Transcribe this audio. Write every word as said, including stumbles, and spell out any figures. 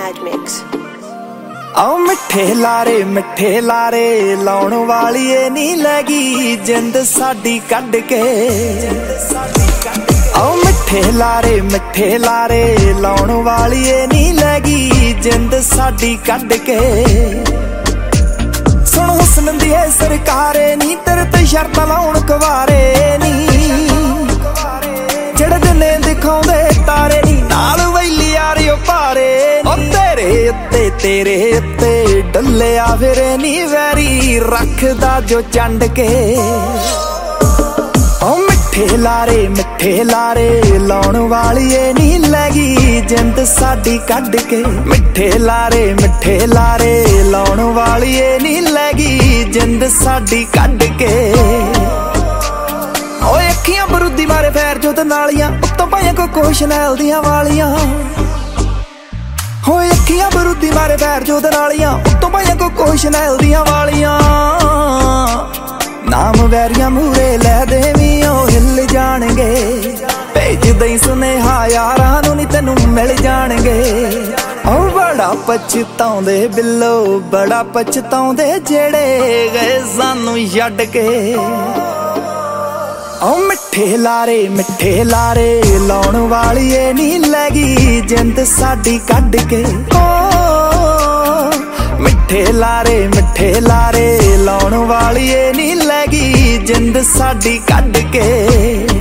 Mad Mix। आओ मिठे लारे मिठे लारे लाउण वालीए नी लगी जिंद साडी कढ के। आओ मिठे लारे मिठे लारे लाउण वालीए नी लगी जिंद साडी कढ के। सुन हुस्न दी है सरकारे नी तेरे ते शर्त लाउण कवारे नी। जेड़े दिने दिखाउंदे तारे नी नाल वैली यारियो पारे। तेरे उत्ते तेरे उत्ते डल्लिया फिर नी वैरी रखदा जो चंड के। ओ मिठे लारे मिठे लारे लाउण वालीए नी लगी जिंद साडी कढ के। मिठे लारे मिठे लारे लाउण वालीए नी लगी जिंद साडी कढ के। ओए अखियां बरूदी मारे फैर जो ते नालियां उत्तों पाइयां कोको शनैल दियां वालियां। होए अखियां बरूदी मारे पैर जो दरालियां उत्तों पाइयां कोको शनैल दियां वालियां। नाम वैरियां मूरे लै देवियों हिल जाणगे। भेज दई सुनेहा यारां नूं नी तैनूं मिल जाणगे। ओ बड़ा पछताउंदे बिल्लो बड़ा पछताउंदे जेड़े गए सानूं छड्ड के। ओ मिठे लारे मिठे लारे लाउण वालीए नी लगी जिंद साडी कढ के। ओ मिठे लारे मिठे लारे लाउण वालीए नी लगी जिंद साडी कढ के।